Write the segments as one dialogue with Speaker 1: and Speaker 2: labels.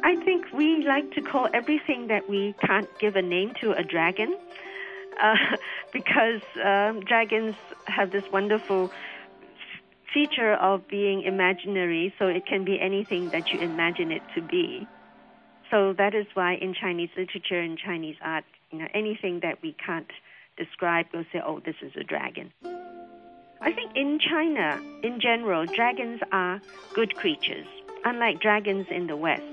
Speaker 1: I think we like to call everything that we can't give a name to a dragon, because dragons have this wonderful feature of being imaginary, so it can be anything that you imagine it to be. So that is why in Chinese literature and Chinese art, anything that we can't describe, we'll say, oh, this is a dragon. I think in China, in general, dragons are good creatures, unlike dragons in the West.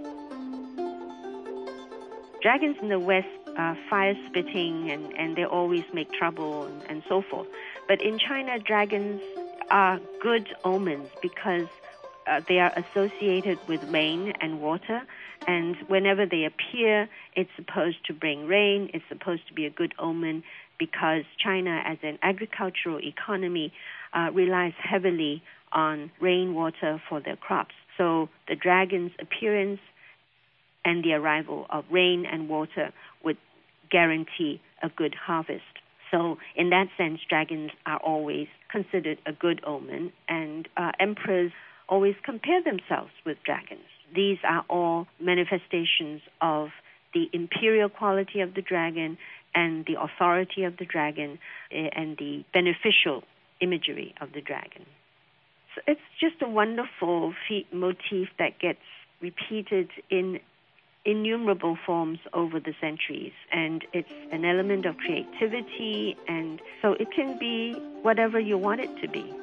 Speaker 1: Dragons in the West are fire-spitting and they always make trouble and so forth. But in China, dragons are good omens because they are associated with rain and water, and whenever they appear, it's supposed to bring rain, it's supposed to be a good omen, because China, as an agricultural economy, relies heavily on rainwater for their crops. So the dragon's appearance and the arrival of rain and water would guarantee a good harvest. So in that sense, dragons are always considered a good omen, and emperors always compare themselves with dragons. These are all manifestations of the imperial quality of the dragon and the authority of the dragon and the beneficial imagery of the dragon. So it's just a wonderful motif that gets repeated in innumerable forms over the centuries, and it's an element of creativity, and so it can be whatever you want it to be.